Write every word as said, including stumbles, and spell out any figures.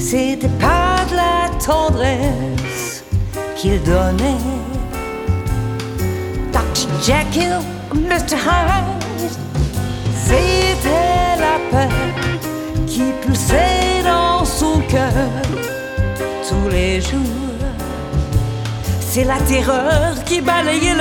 C'était pas de la tendresse qu'il donnait. docteur Jekyll, mister Hyde, c'était la peur qui pulsait dans son cœur tous les jours. C'est la terreur qui balayait